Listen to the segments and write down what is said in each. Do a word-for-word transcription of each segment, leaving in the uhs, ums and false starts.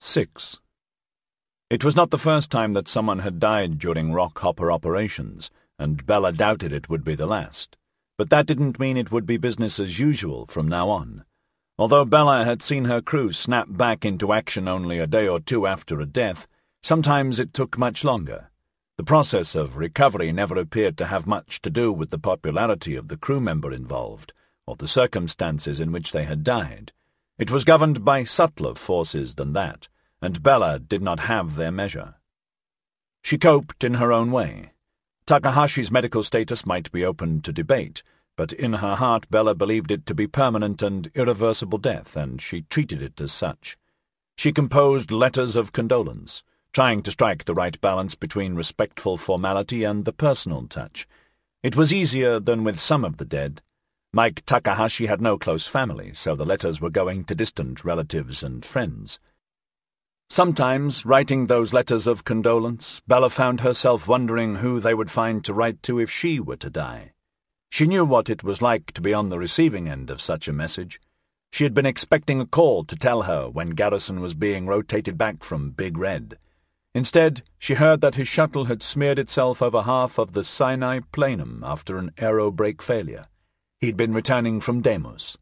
Six. It was not the first time that someone had died during rock-hopper operations, and Bella doubted it would be the last. But that didn't mean it would be business as usual from now on. Although Bella had seen her crew snap back into action only a day or two after a death, sometimes it took much longer. The process of recovery never appeared to have much to do with the popularity of the crew member involved, or the circumstances in which they had died. It was governed by subtler forces than that, and Bella did not have their measure. She coped in her own way. Takahashi's medical status might be open to debate, but in her heart Bella believed it to be permanent and irreversible death, and she treated it as such. She composed letters of condolence, trying to strike the right balance between respectful formality and the personal touch. It was easier than with some of the dead. Mike Takahashi had no close family, so the letters were going to distant relatives and friends. Sometimes, writing those letters of condolence, Bella found herself wondering who they would find to write to if she were to die. She knew what it was like to be on the receiving end of such a message. She had been expecting a call to tell her when Garrison was being rotated back from Big Red. Instead, she heard that his shuttle had smeared itself over half of the Sinai Planum after an aero brake failure. He'd been returning from Deimos.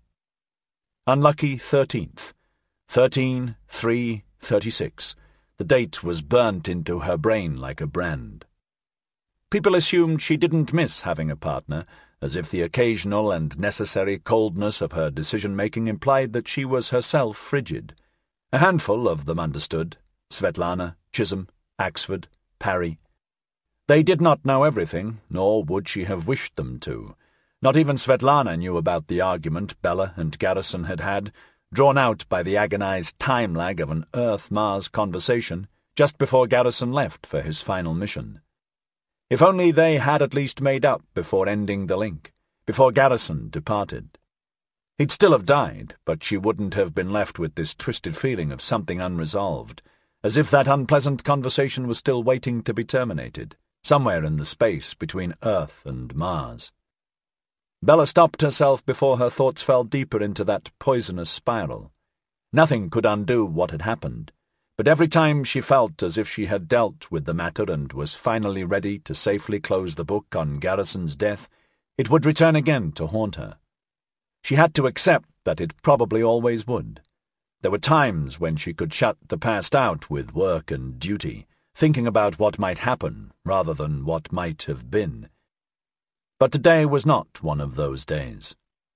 Unlucky thirteenth. Thirteen, three, thirty-six. The date was burnt into her brain like a brand. People assumed she didn't miss having a partner, as if the occasional and necessary coldness of her decision-making implied that she was herself frigid. A handful of them understood. Svetlana, Chisholm, Axford, Parry. They did not know everything, nor would she have wished them to. Not even Svetlana knew about the argument Bella and Garrison had had, drawn out by the agonized time lag of an Earth-Mars conversation just before Garrison left for his final mission. If only they had at least made up before ending the link, before Garrison departed. He'd still have died, but she wouldn't have been left with this twisted feeling of something unresolved, as if that unpleasant conversation was still waiting to be terminated, somewhere in the space between Earth and Mars. Bella stopped herself before her thoughts fell deeper into that poisonous spiral. Nothing could undo what had happened, but every time she felt as if she had dealt with the matter and was finally ready to safely close the book on Garrison's death, it would return again to haunt her. She had to accept that it probably always would. There were times when she could shut the past out with work and duty, thinking about what might happen rather than what might have been. But today was not one of those days.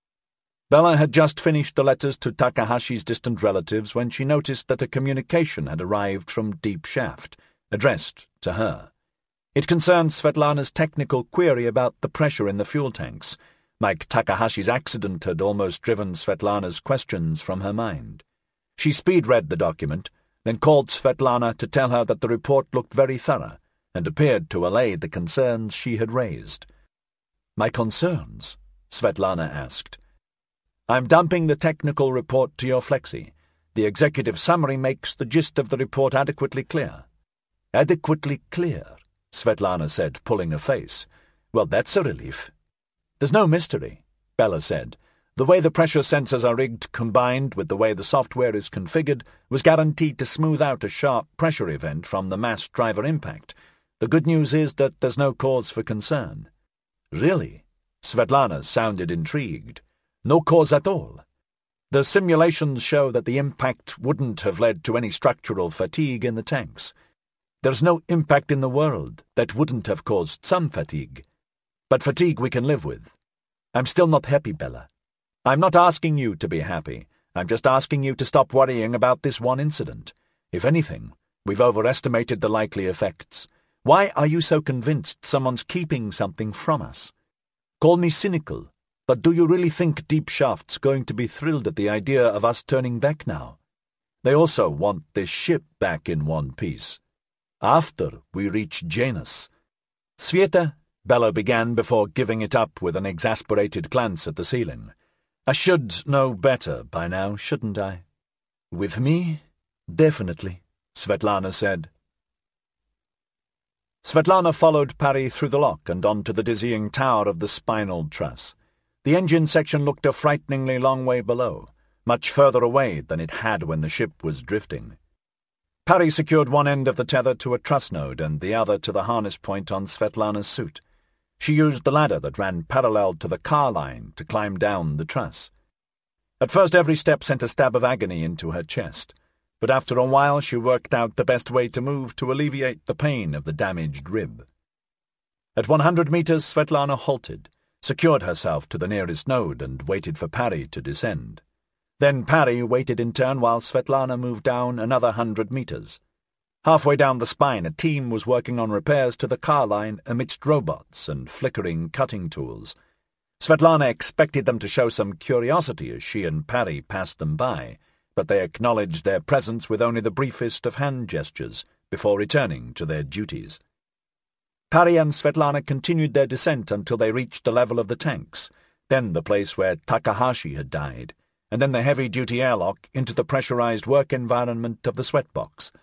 Bella had just finished the letters to Takahashi's distant relatives when she noticed that a communication had arrived from Deep Shaft, addressed to her. It concerned Svetlana's technical query about the pressure in the fuel tanks. Mike Takahashi's accident had almost driven Svetlana's questions from her mind. She speed-read the document, then called Svetlana to tell her that the report looked very thorough and appeared to allay the concerns she had raised. "My concerns?" Svetlana asked. "I'm dumping the technical report to your flexi. The executive summary makes the gist of the report adequately clear." "Adequately clear," Svetlana said, pulling a face. "Well, that's a relief." "There's no mystery," Bella said. "The way the pressure sensors are rigged, combined with the way the software is configured, was guaranteed to smooth out a sharp pressure event from the mass driver impact. The good news is that there's no cause for concern." "Really?" Svetlana sounded intrigued. "No cause at all. The simulations show that the impact wouldn't have led to any structural fatigue in the tanks. There's no impact in the world that wouldn't have caused some fatigue. But fatigue we can live with. I'm still not happy, Bella. I'm not asking you to be happy. I'm just asking you to stop worrying about this one incident. If anything, we've overestimated the likely effects. Why are you so convinced someone's keeping something from us? Call me cynical, but do you really think Deep Shaft's going to be thrilled at the idea of us turning back now? They also want this ship back in one piece. After we reach Janus." "Sveta," Bella began before giving it up with an exasperated glance at the ceiling. "I should know better by now, shouldn't I?" "With me? Definitely," Svetlana said. Svetlana followed Parry through the lock and onto the dizzying tower of the spinal truss. The engine section looked a frighteningly long way below, much further away than it had when the ship was drifting. Parry secured one end of the tether to a truss node and the other to the harness point on Svetlana's suit. She used the ladder that ran parallel to the car line to climb down the truss. At first every step sent a stab of agony into her chest, but after a while she worked out the best way to move to alleviate the pain of the damaged rib. At one hundred meters, Svetlana halted, secured herself to the nearest node and waited for Parry to descend. Then Parry waited in turn while Svetlana moved down another hundred meters. Halfway down the spine, a team was working on repairs to the car line amidst robots and flickering cutting tools. Svetlana expected them to show some curiosity as she and Parry passed them by, but they acknowledged their presence with only the briefest of hand gestures before returning to their duties. Parry and Svetlana continued their descent until they reached the level of the tanks, then the place where Takahashi had died, and then the heavy-duty airlock into the pressurized work environment of the sweatbox.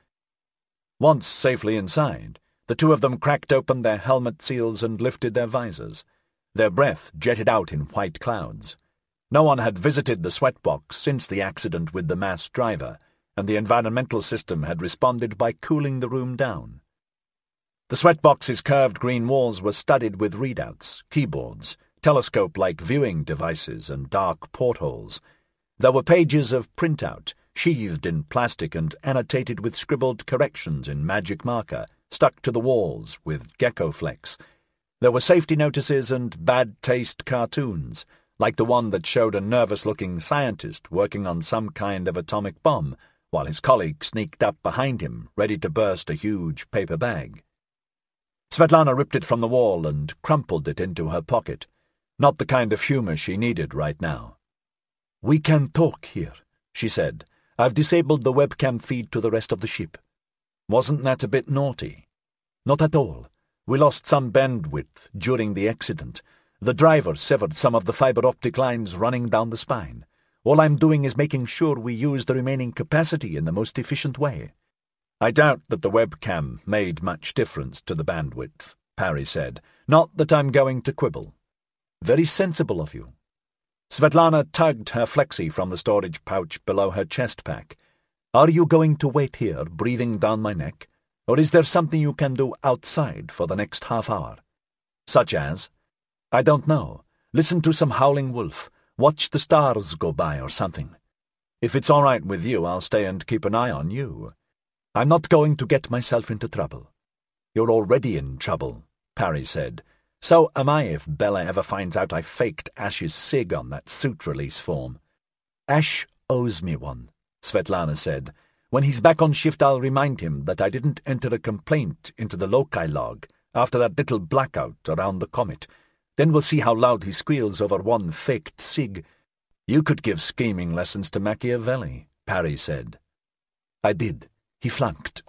Once safely inside, the two of them cracked open their helmet seals and lifted their visors. Their breath jetted out in white clouds. No one had visited the sweatbox since the accident with the mass driver, and the environmental system had responded by cooling the room down. The sweatbox's curved green walls were studded with readouts, keyboards, telescope-like viewing devices, and dark portholes. There were pages of printout, sheathed in plastic and annotated with scribbled corrections in magic marker, stuck to the walls with gecko flex. There were safety notices and bad-taste cartoons, like the one that showed a nervous-looking scientist working on some kind of atomic bomb, while his colleague sneaked up behind him, ready to burst a huge paper bag. Svetlana ripped it from the wall and crumpled it into her pocket. Not the kind of humor she needed right now. "We can talk here," she said. "I've disabled the webcam feed to the rest of the ship." "Wasn't that a bit naughty?" "Not at all. We lost some bandwidth during the accident. The driver severed some of the fiber optic lines running down the spine. All I'm doing is making sure we use the remaining capacity in the most efficient way." "I doubt that the webcam made much difference to the bandwidth," Parry said. "Not that I'm going to quibble." "Very sensible of you." Svetlana tugged her flexi from the storage pouch below her chest pack. "Are you going to wait here, breathing down my neck? Or is there something you can do outside for the next half hour?" "Such as?" "I don't know. Listen to some howling wolf. Watch the stars go by or something. If it's all right with you, I'll stay and keep an eye on you. I'm not going to get myself into trouble." "You're already in trouble," Parry said. "So am I if Bella ever finds out I faked Ash's sig on that suit release form." "Ash owes me one," Svetlana said. "When he's back on shift, I'll remind him that I didn't enter a complaint into the loci log after that little blackout around the comet. Then we'll see how loud he squeals over one faked sig." "You could give scheming lessons to Machiavelli," Parry said. "I did. He flunked."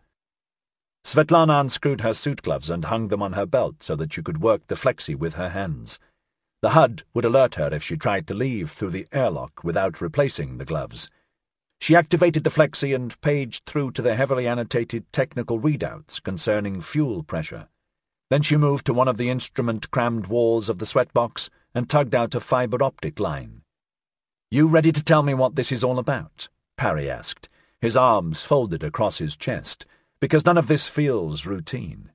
Svetlana unscrewed her suit gloves and hung them on her belt so that she could work the flexi with her hands. The H U D would alert her if she tried to leave through the airlock without replacing the gloves. She activated the flexi and paged through to the heavily annotated technical readouts concerning fuel pressure. Then she moved to one of the instrument-crammed walls of the sweatbox and tugged out a fiber optic line. "You ready to tell me what this is all about?" Parry asked, his arms folded across his chest, "because none of this feels routine."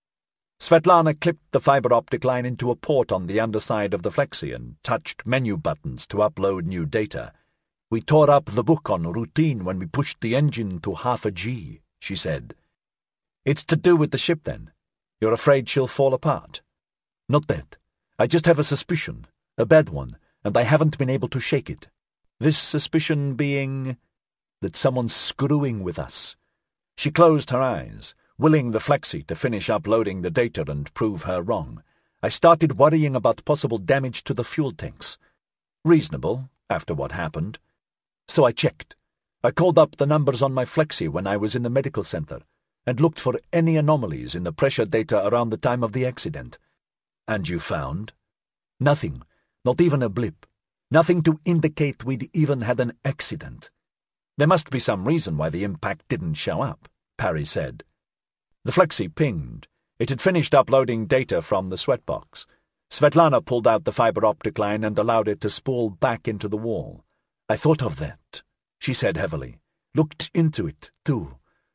Svetlana clipped the fiber optic line into a port on the underside of the flexi and touched menu buttons to upload new data. "We tore up the book on routine when we pushed the engine to half a G," she said. "It's to do with the ship, then? You're afraid she'll fall apart?" "Not that. I just have a suspicion, a bad one, and I haven't been able to shake it. This suspicion being that someone's screwing with us." She closed her eyes, willing the flexi to finish uploading the data and prove her wrong. "I started worrying about possible damage to the fuel tanks." Reasonable, after what happened. "So I checked. I called up the numbers on my flexi when I was in the medical center and looked for any anomalies in the pressure data around the time of the accident." "And you found?" "Nothing. Not even a blip. Nothing to indicate we'd even had an accident." "There must be some reason why the impact didn't show up," Parry said. The flexi pinged. It had finished uploading data from the sweatbox. Svetlana pulled out the fiber optic line and allowed it to spool back into the wall. "I thought of that," she said heavily. "Looked into it, too.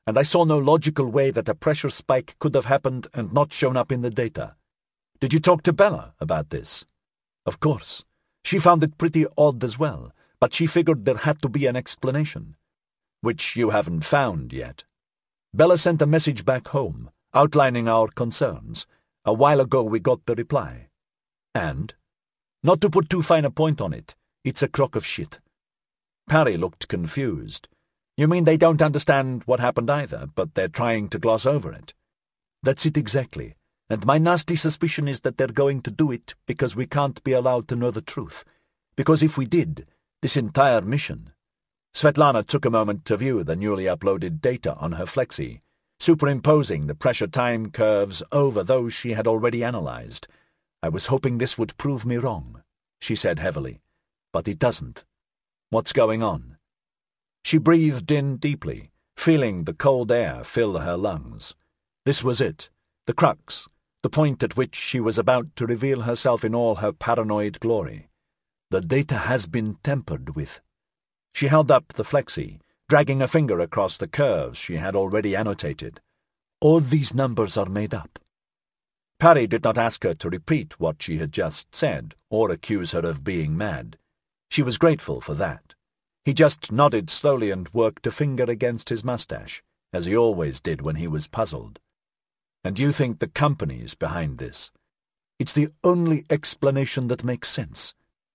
and I saw no logical way that a pressure spike could have happened and not shown up in the data. Did you talk to Bella about this? Of course. She found it pretty odd as well, but she figured there had to be an explanation. Which you haven't found yet. Bella sent a message back home, outlining our concerns. A while ago we got the reply. And? Not to put too fine a point on it, it's a crock of shit. Parry looked confused. You mean they don't understand what happened either, but they're trying to gloss over it? That's it exactly, and my nasty suspicion is that they're going to do it because we can't be allowed to know the truth. Because if we did, this entire mission... Svetlana took a moment to view the newly uploaded data on her Flexi, superimposing the pressure time curves over those she had already analyzed. I was hoping this would prove me wrong, she said heavily, but it doesn't. What's going on? She breathed in deeply, feeling the cold air fill her lungs. This was it, the crux, the point at which she was about to reveal herself in all her paranoid glory. The data has been tampered with. She held up the Flexi, dragging a finger across the curves she had already annotated. All these numbers are made up. Parry did not ask her to repeat what she had just said, or accuse her of being mad. She was grateful for that. He just nodded slowly and worked a finger against his mustache, as he always did when he was puzzled. And you think the company's behind this? It's the only explanation that makes sense.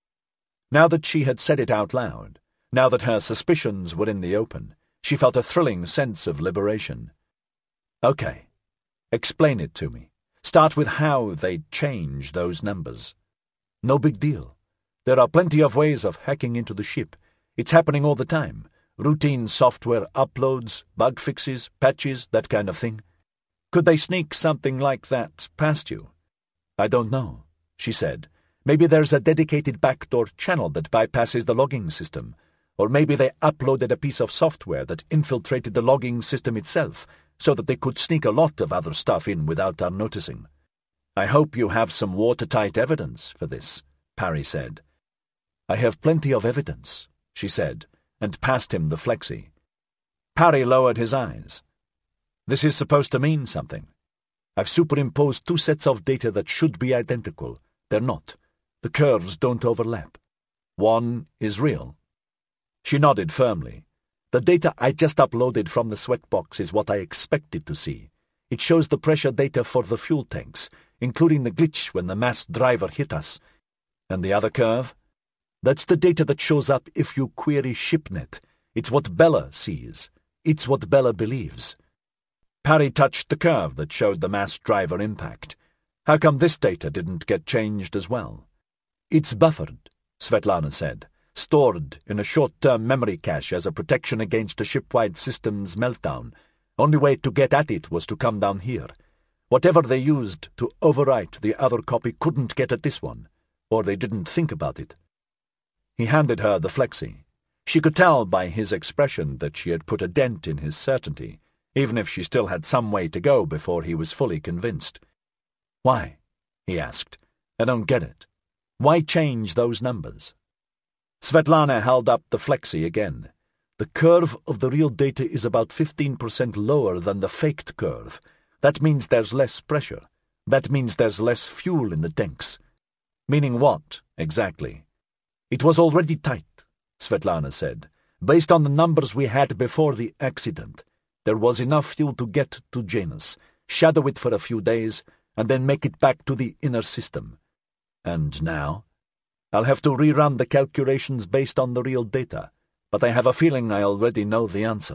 Now that she had said it out loud, now that her suspicions were in the open, she felt a thrilling sense of liberation. Okay, explain it to me. Start with how they'd change those numbers. No big deal. There are plenty of ways of hacking into the ship. It's happening all the time. Routine software uploads, bug fixes, patches, that kind of thing. Could they sneak something like that past you? I don't know, she said. Maybe there's a dedicated backdoor channel that bypasses the logging system. Or maybe they uploaded a piece of software that infiltrated the logging system itself, so that they could sneak a lot of other stuff in without our noticing. I hope you have some watertight evidence for this, Parry said. I have plenty of evidence, she said, and passed him the Flexi. Parry lowered his eyes. This is supposed to mean something. I've superimposed two sets of data that should be identical. They're not. The curves don't overlap. One is real. She nodded firmly. The data I just uploaded from the sweatbox is what I expected to see. It shows the pressure data for the fuel tanks, including the glitch when the mass driver hit us. And the other curve? That's the data that shows up if you query ShipNet. It's what Bella sees. It's what Bella believes. Parry touched the curve that showed the mass driver impact. How come this data didn't get changed as well? It's buffered, Svetlana said. Stored in a short-term memory cache as a protection against the ship-wide system's meltdown. Only way to get at it was to come down here. Whatever they used to overwrite the other copy couldn't get at this one, or they didn't think about it. He handed her the Flexi. She could tell by his expression that she had put a dent in his certainty, even if she still had some way to go before he was fully convinced. Why? He asked. I don't get it. Why change those numbers? Svetlana held up the Flexi again. The curve of the real data is about fifteen percent lower than the faked curve. That means there's less pressure. That means there's less fuel in the tanks. Meaning what, exactly? It was already tight, Svetlana said. Based on the numbers we had before the accident, there was enough fuel to get to Janus, shadow it for a few days, and then make it back to the inner system. And now? I'll have to rerun the calculations based on the real data, but I have a feeling I already know the answer.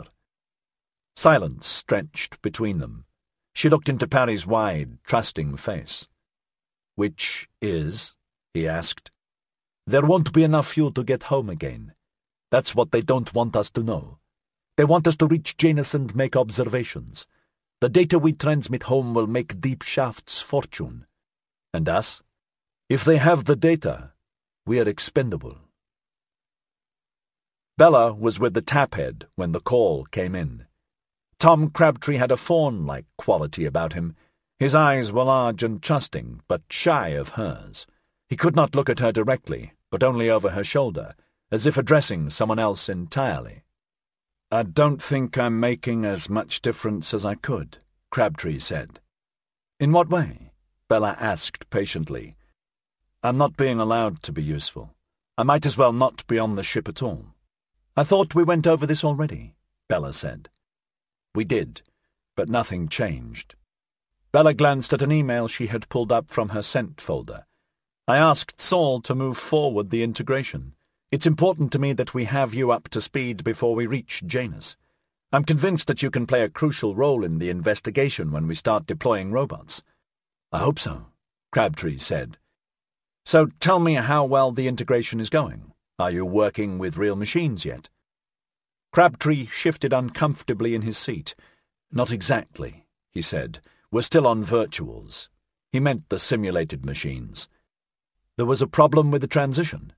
Silence stretched between them. She looked into Parry's wide, trusting face. Which is? He asked. There won't be enough fuel to get home again. That's what they don't want us to know. They want us to reach Janus and make observations. The data we transmit home will make Deep Shaft's fortune. And us? If they have the data, we are expendable. Bella was with the taphead when the call came in. Tom Crabtree had a fawn-like quality about him. His eyes were large and trusting, but shy of hers. He could not look at her directly, but only over her shoulder, as if addressing someone else entirely. I don't think I'm making as much difference as I could, Crabtree said. In what way? Bella asked patiently. I'm not being allowed to be useful. I might as well not be on the ship at all. I thought we went over this already, Bella said. We did, but nothing changed. Bella glanced at an email she had pulled up from her sent folder. I asked Saul to move forward the integration. It's important to me that we have you up to speed before we reach Janus. I'm convinced that you can play a crucial role in the investigation when we start deploying robots. I hope so, Crabtree said. So tell me how well the integration is going. Are you working with real machines yet? Crabtree shifted uncomfortably in his seat. Not exactly, he said. We're still on virtuals. He meant the simulated machines. There was a problem with the transition?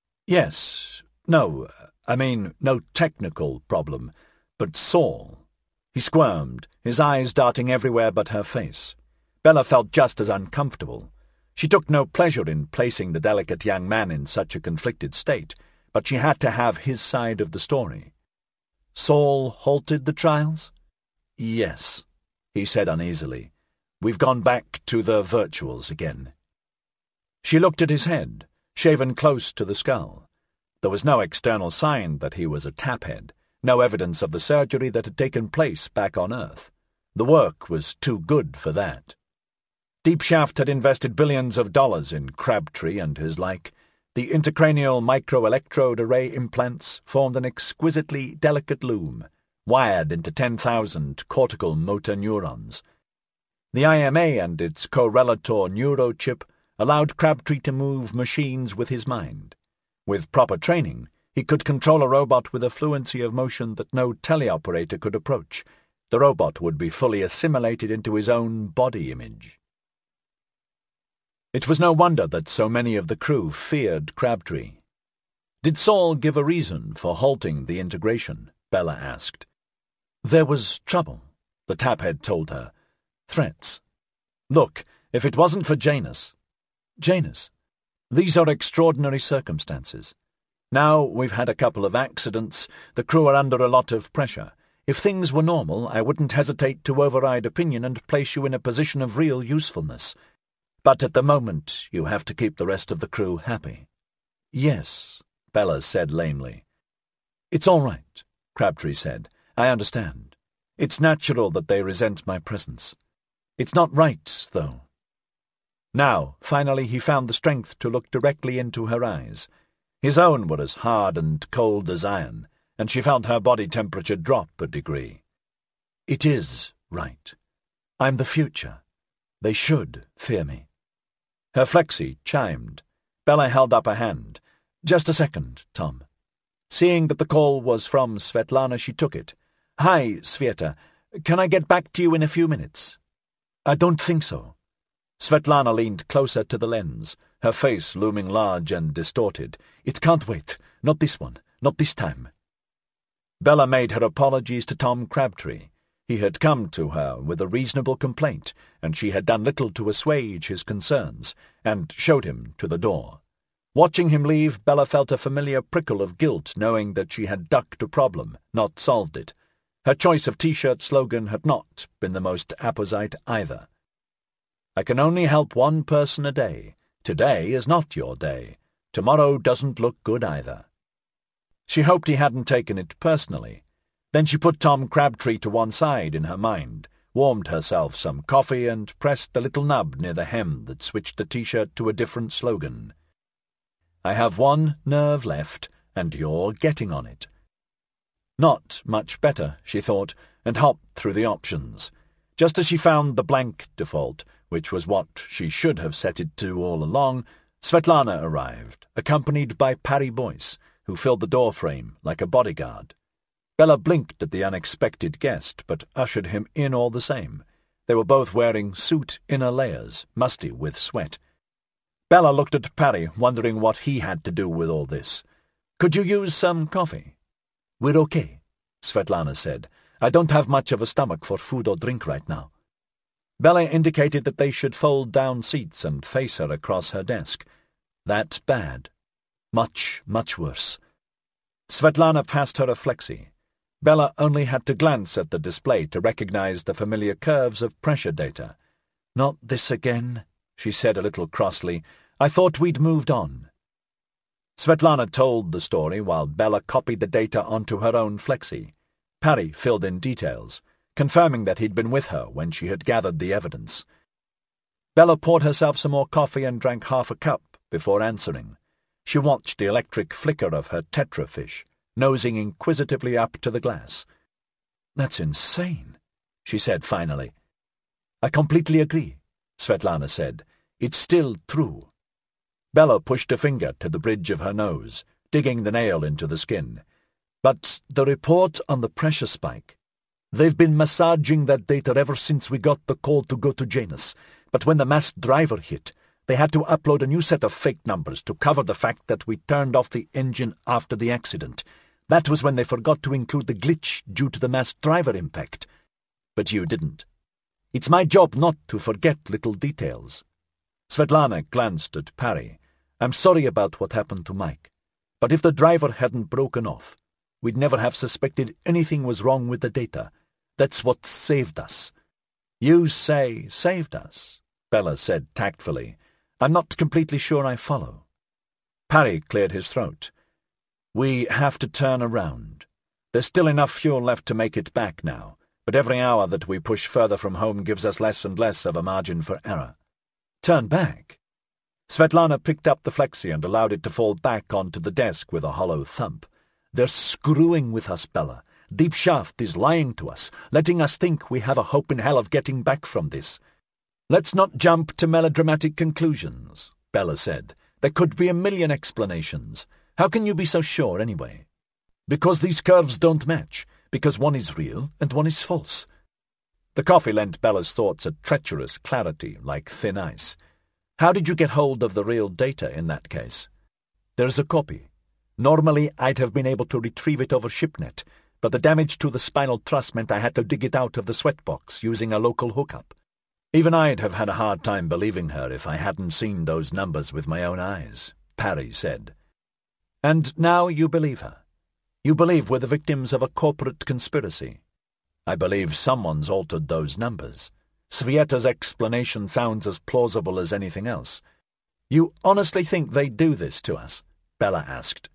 Yes. No, I mean, no technical problem, but Saul. He squirmed, his eyes darting everywhere but her face. Bella felt just as uncomfortable. She took no pleasure in placing the delicate young man in such a conflicted state, but she had to have his side of the story. Saul halted the trials? Yes, he said uneasily. We've gone back to the virtuals again. She looked at his head, shaven close to the skull. There was no external sign that he was a taphead, no evidence of the surgery that had taken place back on Earth. The work was too good for that. Deepshaft had invested billions of dollars in Crabtree and his like. The intracranial microelectrode array implants formed an exquisitely delicate loom, wired into ten thousand cortical motor neurons. The I M A and its correlator neurochip allowed Crabtree to move machines with his mind. With proper training, he could control a robot with a fluency of motion that no teleoperator could approach. The robot would be fully assimilated into his own body image. It was no wonder that so many of the crew feared Crabtree. Did Saul give a reason for halting the integration? Bella asked. There was trouble, the taphead told her. Threats. Look, if it wasn't for Janus... Janus? These are extraordinary circumstances. Now we've had a couple of accidents, the crew are under a lot of pressure. If things were normal, I wouldn't hesitate to override opinion and place you in a position of real usefulness. But at the moment, you have to keep the rest of the crew happy. Yes, Bella said lamely. It's all right, Crabtree said. I understand. It's natural that they resent my presence. It's not right, though. Now, finally, he found the strength to look directly into her eyes. His own were as hard and cold as iron, and she felt her body temperature drop a degree. It is right. I'm the future. They should fear me. Her flexi chimed. Bella held up a hand. Just a second, Tom. Seeing that the call was from Svetlana, she took it. Hi, Sveta. Can I get back to you in a few minutes? I don't think so. Svetlana leaned closer to the lens, her face looming large and distorted. It can't wait. Not this one. Not this time. Bella made her apologies to Tom Crabtree. He had come to her with a reasonable complaint, and she had done little to assuage his concerns, and showed him to the door. Watching him leave, Bella felt a familiar prickle of guilt, knowing that she had ducked a problem, not solved it. Her choice of T-shirt slogan had not been the most apposite either. I can only help one person a day. Today is not your day. Tomorrow doesn't look good either. She hoped he hadn't taken it personally. Then she put Tom Crabtree to one side in her mind, warmed herself some coffee and pressed the little nub near the hem that switched the T-shirt to a different slogan. I have one nerve left, and you're getting on it. Not much better, she thought, and hopped through the options. Just as she found the blank default, which was what she should have set it to all along, Svetlana arrived, accompanied by Parry Boyce, who filled the doorframe like a bodyguard. Bella blinked at the unexpected guest, but ushered him in all the same. They were both wearing suit inner layers, musty with sweat. Bella looked at Parry, wondering what he had to do with all this. Could you use some coffee? We're okay, Svetlana said. I don't have much of a stomach for food or drink right now. Bella indicated that they should fold down seats and face her across her desk. That's bad. Much, much worse. Svetlana passed her a flexi. Bella only had to glance at the display to recognize the familiar curves of pressure data. "Not this again," she said a little crossly. "I thought we'd moved on." Svetlana told the story while Bella copied the data onto her own flexi. Parry filled in details, confirming that he'd been with her when she had gathered the evidence. Bella poured herself some more coffee and drank half a cup before answering. She watched the electric flicker of her tetrafish, nosing inquisitively up to the glass. "That's insane," she said finally. "I completely agree," Svetlana said. "It's still true." Bella pushed a finger to the bridge of her nose, digging the nail into the skin. "But the report on the pressure spike. They've been massaging that data ever since we got the call to go to Janus, but when the masked driver hit, they had to upload a new set of fake numbers to cover the fact that we turned off the engine after the accident. That was when they forgot to include the glitch due to the masked driver impact. But you didn't. It's my job not to forget little details." Svetlana glanced at Parry. "I'm sorry about what happened to Mike, but if the driver hadn't broken off, we'd never have suspected anything was wrong with the data. That's what saved us." "You say saved us," Bella said tactfully. "I'm not completely sure I follow." Parry cleared his throat. "We have to turn around. There's still enough fuel left to make it back now, but every hour that we push further from home gives us less and less of a margin for error." "Turn back?" Svetlana picked up the flexi and allowed it to fall back onto the desk with a hollow thump. "They're screwing with us, Bella. Deep Shaft is lying to us, letting us think we have a hope in hell of getting back from this." "Let's not jump to melodramatic conclusions," Bella said. "There could be a million explanations. How can you be so sure, anyway?" "Because these curves don't match, because one is real and one is false." The coffee lent Bella's thoughts a treacherous clarity, like thin ice. "How did you get hold of the real data in that case?" "There's a copy. Normally I'd have been able to retrieve it over ShipNet, but the damage to the spinal truss meant I had to dig it out of the sweatbox using a local hookup. Even I'd have had a hard time believing her if I hadn't seen those numbers with my own eyes," Parry said. "And now you believe her? You believe we're the victims of a corporate conspiracy?" "I believe someone's altered those numbers. Svieta's explanation sounds as plausible as anything else." "You honestly think they'd do this to us?" Bella asked.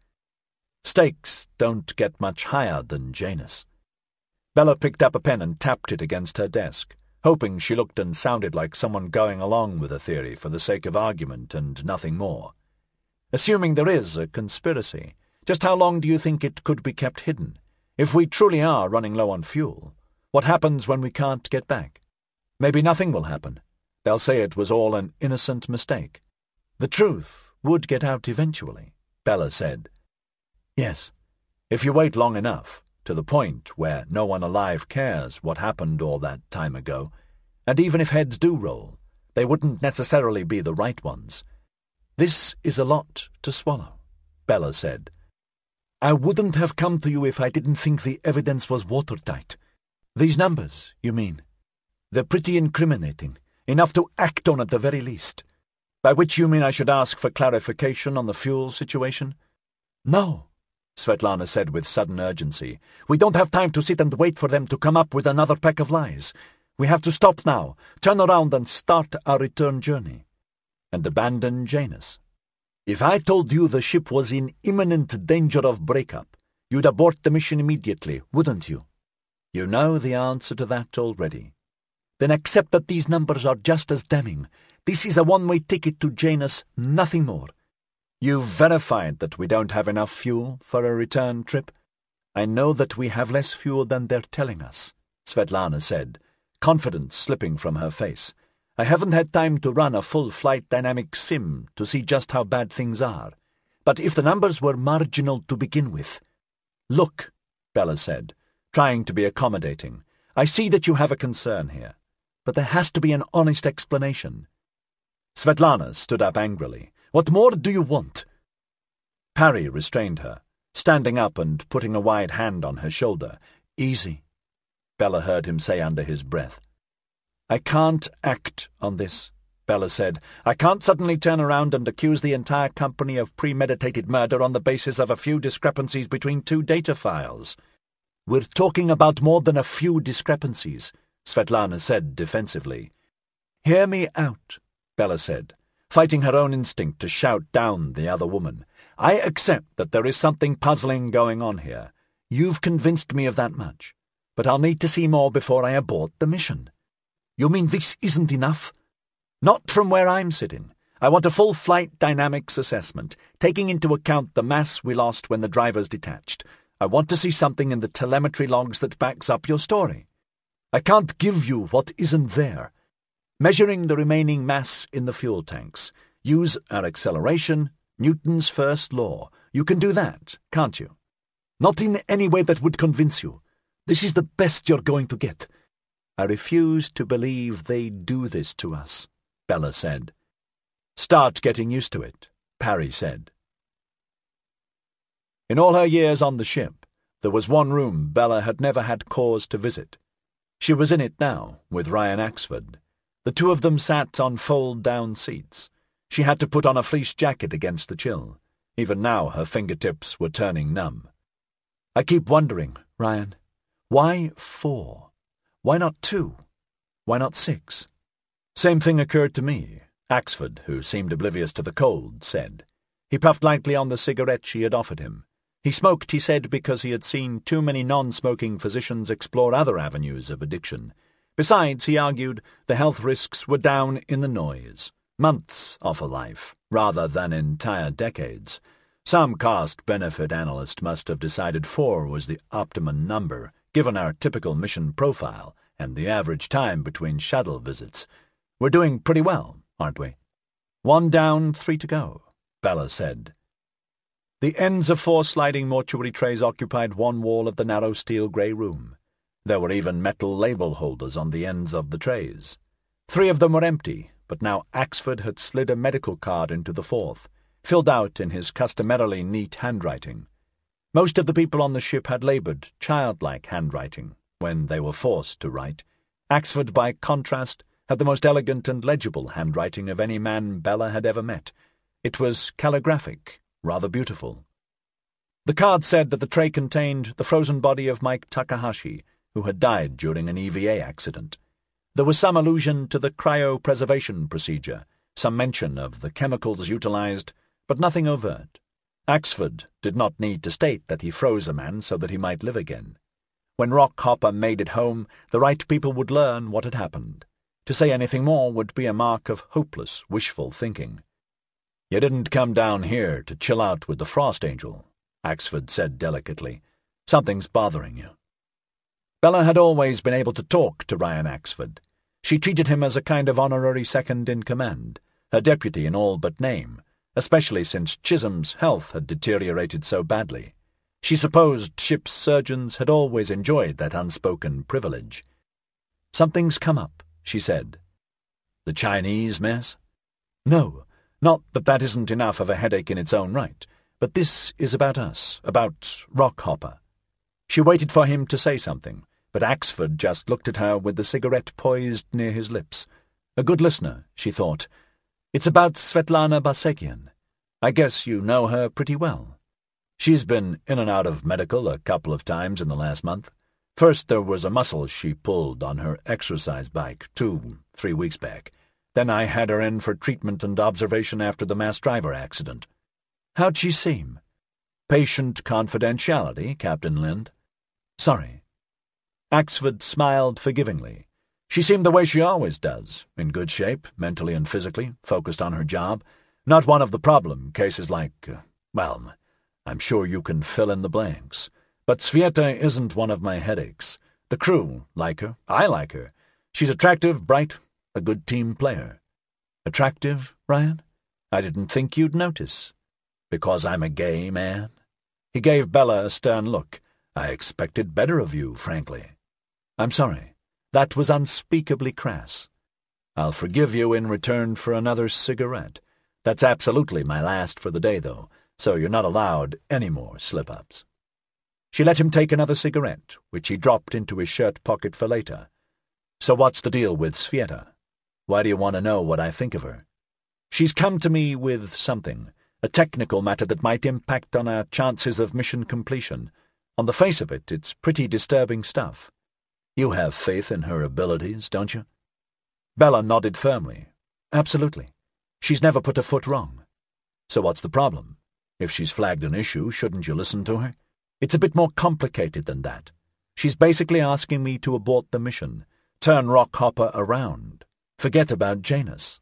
"Stakes don't get much higher than Janus." Bella picked up a pen and tapped it against her desk, hoping she looked and sounded like someone going along with a theory for the sake of argument and nothing more. "Assuming there is a conspiracy, just how long do you think it could be kept hidden? If we truly are running low on fuel, what happens when we can't get back? Maybe nothing will happen. They'll say it was all an innocent mistake." "The truth would get out eventually," Bella said. "Yes, if you wait long enough, to the point where no one alive cares what happened all that time ago, and even if heads do roll, they wouldn't necessarily be the right ones." "This is a lot to swallow," Bella said. "I wouldn't have come to you if I didn't think the evidence was watertight. These numbers, you mean? They're pretty incriminating, enough to act on at the very least." "By which you mean I should ask for clarification on the fuel situation?" "No," Svetlana said with sudden urgency. "We don't have time to sit and wait for them to come up with another pack of lies. We have to stop now, turn around and start our return journey." "And abandon Janus?" "If I told you the ship was in imminent danger of breakup, you'd abort the mission immediately, wouldn't you?" "You know the answer to that already." "Then accept that these numbers are just as damning. This is a one-way ticket to Janus, nothing more." "You've verified that we don't have enough fuel for a return trip?" "I know that we have less fuel than they're telling us," Svetlana said, confidence slipping from her face. "I haven't had time to run a full flight dynamic sim to see just how bad things are. But if the numbers were marginal to begin with—" "Look," Bella said, trying to be accommodating, "I see that you have a concern here, but there has to be an honest explanation." Svetlana stood up angrily. "What more do you want?" Parry restrained her, standing up and putting a wide hand on her shoulder. "Easy," Bella heard him say under his breath. "I can't act on this," Bella said. "I can't suddenly turn around and accuse the entire company of premeditated murder on the basis of a few discrepancies between two data files." We're talking about more than a few discrepancies, Svetlana said defensively. Hear me out, Bella said, fighting her own instinct to shout down the other woman. I accept that there is something puzzling going on here. You've convinced me of that much. But I'll need to see more before I abort the mission. You mean this isn't enough? Not from where I'm sitting. I want a full flight dynamics assessment, taking into account the mass we lost when the drivers detached. I want to see something in the telemetry logs that backs up your story. I can't give you what isn't there. Measuring the remaining mass in the fuel tanks. Use our acceleration, Newton's first law. You can do that, can't you? Not in any way that would convince you. This is the best you're going to get. I refuse to believe they do this to us, Bella said. Start getting used to it, Parry said. In all her years on the ship, there was one room Bella had never had cause to visit. She was in it now, with Ryan Axford. The two of them sat on fold-down seats. She had to put on a fleece jacket against the chill. Even now her fingertips were turning numb. I keep wondering, Ryan, why four? Why not two? Why not six? Same thing occurred to me, Axford, who seemed oblivious to the cold, said. He puffed lightly on the cigarette she had offered him. He smoked, he said, because he had seen too many non-smoking physicians explore other avenues of addiction. Besides, he argued, the health risks were down in the noise. Months off a life, rather than entire decades. Some cost-benefit analyst must have decided four was the optimum number, given our typical mission profile and the average time between shuttle visits. We're doing pretty well, aren't we? One down, three to go, Bella said. The ends of four sliding mortuary trays occupied one wall of the narrow steel grey room. There were even metal label holders on the ends of the trays. Three of them were empty, but now Axford had slid a medical card into the fourth, filled out in his customarily neat handwriting. Most of the people on the ship had laboured childlike handwriting when they were forced to write. Axford, by contrast, had the most elegant and legible handwriting of any man Bella had ever met. It was calligraphic, rather beautiful. The card said that the tray contained the frozen body of Mike Takahashi, who had died during an E V A accident. There was some allusion to the cryopreservation procedure, some mention of the chemicals utilized, but nothing overt. Axford did not need to state that he froze a man so that he might live again. When Rockhopper made it home, the right people would learn what had happened. To say anything more would be a mark of hopeless, wishful thinking. "You didn't come down here to chill out with the Frost Angel," Axford said delicately. "Something's bothering you." Bella had always been able to talk to Ryan Axford. She treated him as a kind of honorary second-in-command, her deputy in all but name, especially since Chisholm's health had deteriorated so badly. She supposed ship's surgeons had always enjoyed that unspoken privilege. "Something's come up," she said. "The Chinese mess?" "No, not that that isn't enough of a headache in its own right, but this is about us, about Rockhopper." She waited for him to say something, but Axford just looked at her with the cigarette poised near his lips. A good listener, she thought. "It's about Svetlana Basekian. I guess you know her pretty well. She's been in and out of medical a couple of times in the last month. First there was a muscle she pulled on her exercise bike two, three weeks back. Then I had her in for treatment and observation after the mass driver accident." "How'd she seem?" "Patient confidentiality, Captain Lind." "Sorry." Axford smiled forgivingly. She seemed the way she always does, in good shape, mentally and physically, focused on her job. Not one of the problem cases like, uh, well, I'm sure you can fill in the blanks. But Svieta isn't one of my headaches. The crew like her. I like her. She's attractive, bright, a good team player." "Attractive, Ryan? I didn't think you'd notice." "Because I'm a gay man?" He gave Bella a stern look. "I expected better of you, frankly." "I'm sorry. That was unspeakably crass." "I'll forgive you in return for another cigarette. That's absolutely my last for the day, though, so you're not allowed any more slip-ups." She let him take another cigarette, which he dropped into his shirt pocket for later. "So what's the deal with Svieta? Why do you want to know what I think of her?" "She's come to me with something, a technical matter that might impact on our chances of mission completion. On the face of it, it's pretty disturbing stuff. You have faith in her abilities, don't you?" Bella nodded firmly. "Absolutely. She's never put a foot wrong." "So what's the problem? If she's flagged an issue, shouldn't you listen to her?" "It's a bit more complicated than that. She's basically asking me to abort the mission, turn Rockhopper around, forget about Janus."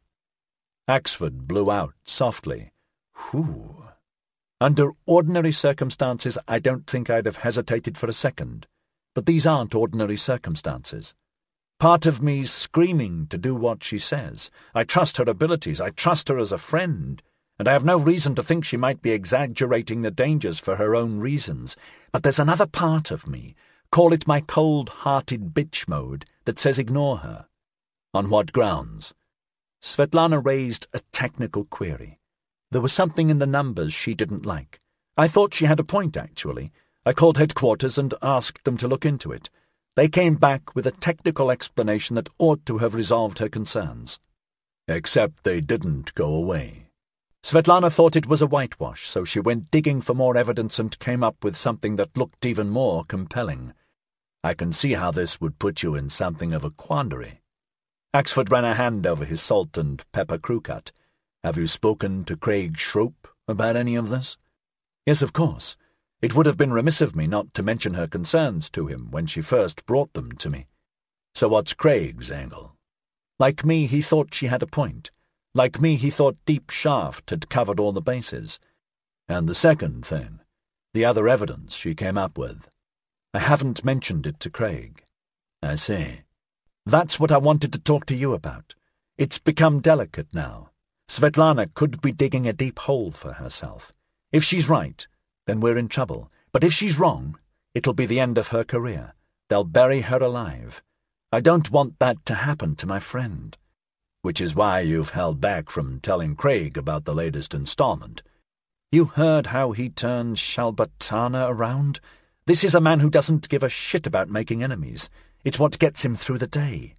Axford blew out softly. "Whew. Under ordinary circumstances, I don't think I'd have hesitated for a second. But these aren't ordinary circumstances. Part of me's screaming to do what she says. I trust her abilities, I trust her as a friend, and I have no reason to think she might be exaggerating the dangers for her own reasons. But there's another part of me, call it my cold-hearted bitch mode, that says ignore her." "On what grounds?" Svetlana raised a technical query. There was something in the numbers she didn't like. I thought she had a point, actually. I called headquarters and asked them to look into it. They came back with a technical explanation that ought to have resolved her concerns. Except they didn't go away. Svetlana thought it was a whitewash, so she went digging for more evidence and came up with something that looked even more compelling. I can see how this would put you in something of a quandary. Axford ran a hand over his salt and pepper crew cut. "Have you spoken to Craig Schroep about any of this?" "Yes, of course. It would have been remiss of me not to mention her concerns to him when she first brought them to me." "So what's Craig's angle?" "Like me, he thought she had a point. Like me, he thought Deep Shaft had covered all the bases." "And the second thing, the other evidence she came up with?" "I haven't mentioned it to Craig." "I see." "That's what I wanted to talk to you about. It's become delicate now. Svetlana could be digging a deep hole for herself. If she's right, then we're in trouble. But if she's wrong, it'll be the end of her career. They'll bury her alive. I don't want that to happen to my friend." "Which is why you've held back from telling Craig about the latest installment." "You heard how he turned Shalbatana around? This is a man who doesn't give a shit about making enemies. It's what gets him through the day."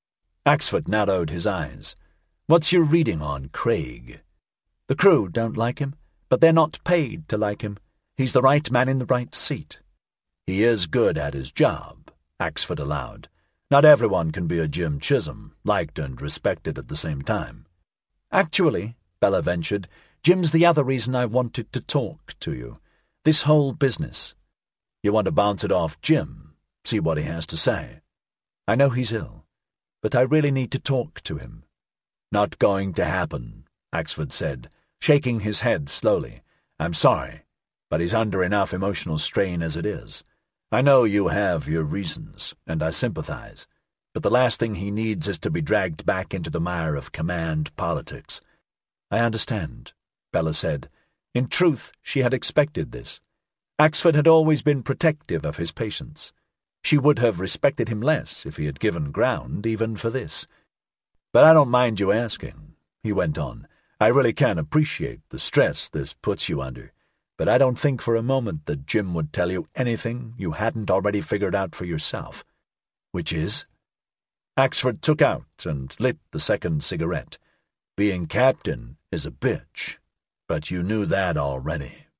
Axford narrowed his eyes. "What's your reading on Craig?" "The crew don't like him, but they're not paid to like him. He's the right man in the right seat." "He is good at his job," Axford allowed. "Not everyone can be a Jim Chisholm, liked and respected at the same time." "Actually," Bella ventured, "Jim's the other reason I wanted to talk to you. This whole business." "You want to bounce it off Jim, see what he has to say?" "I know he's ill, but I really need to talk to him." "Not going to happen," Axford said, shaking his head slowly. "I'm sorry, but he's under enough emotional strain as it is. I know you have your reasons, and I sympathize, but the last thing he needs is to be dragged back into the mire of command politics." "I understand," Bella said. In truth, she had expected this. Axford had always been protective of his patients. She would have respected him less if he had given ground even for this. "But I don't mind you asking," he went on. "I really can appreciate the stress this puts you under, but I don't think for a moment that Jim would tell you anything you hadn't already figured out for yourself." "Which is?" Axford took out and lit the second cigarette. "Being captain is a bitch, but you knew that already."